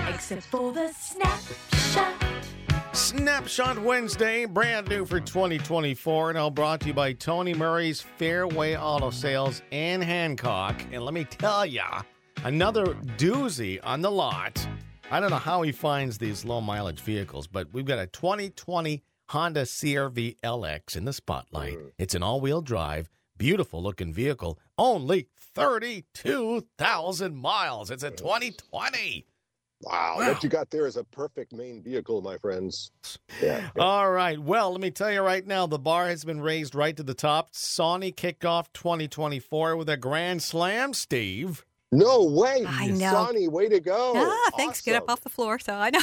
except for the snapshot. Snapshot Wednesday, brand new for 2024, and all brought to you by Tony Murray's Fairway Auto Sales in Hancock. And let me tell ya, another doozy on the lot. I don't know how he finds these low-mileage vehicles, but we've got a 2020 Honda CR-V LX in the spotlight. It's an all-wheel drive, beautiful-looking vehicle, only 32,000 miles. It's a 2020. Wow, what you got there is a perfect main vehicle, my friends. Yeah. All right. Well, let me tell you right now, the bar has been raised right to the top. Sony kicked off 2024 with a grand slam, Steve. No way. I know. Sonny, way to go. Thanks. Get up off the floor. So I know.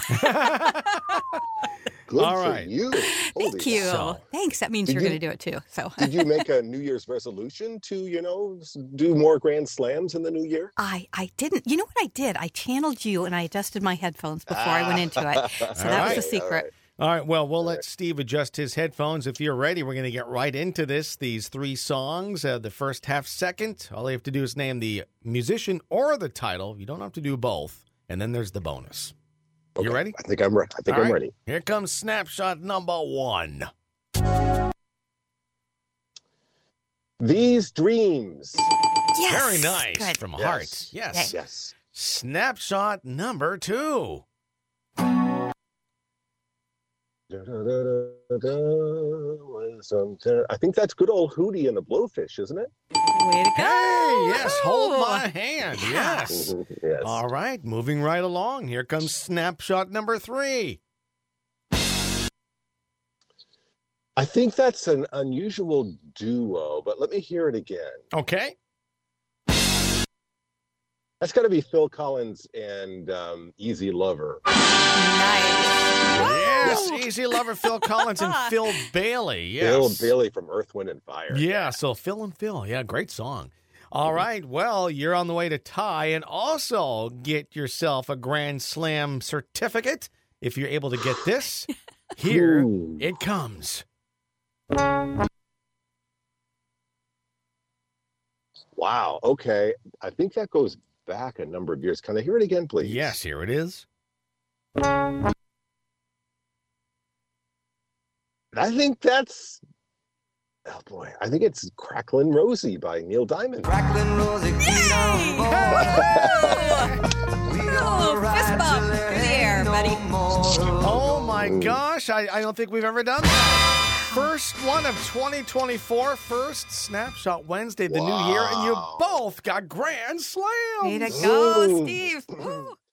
Good All for right. you. Thank you. So- Thanks. That means Did you're you- going to do it too. So Did you make a New Year's resolution to, do more grand slams in the new year? I didn't. You know what I did? I channeled you and I adjusted my headphones before I went into it. So that was the secret. All right, well, we'll let Steve adjust his headphones. If you're ready, we're going to get right into this. These three songs, the first half second, all you have to do is name the musician or the title. You don't have to do both. And then there's the bonus. You ready? I think I'm ready. I'm ready. Here comes snapshot number one. These dreams. Yes. Very nice. Good. From Yes. Heart. Yes. Yes. Snapshot number two. I think that's good old Hootie and the Blowfish, isn't it? Way to go. Hey, yes, hold my hand. Yes. Yes. All right, moving right along. Here comes snapshot number three. I think that's an unusual duo, but let me hear it again. Okay. That's got to be Phil Collins and Easy Lover. Nice. Yes, Easy Lover, Phil Collins, and Phil Bailey. Yes. Phil Bailey from Earth, Wind, and Fire. Yeah, so Phil and Phil. Yeah, great song. All right, well, you're on the way to tie and also get yourself a Grand Slam certificate. If you're able to get this, here Ooh. it comes. Wow. Okay. I think that goes back a number of years. Can I hear it again, please? Yes, here it is. I think that's. Oh boy, I think it's Cracklin' Rosie by Neil Diamond. Cracklin' Rosie, get on board. We Oh, gonna ride fist bump till there through the ain't air, no buddy. more. Oh, my gosh. I don't think we've ever done that. First one of 2024, first Snapshot Wednesday, the new year, and you Wow. both got Grand Slams. Way to go, Ooh. Steve. Ooh.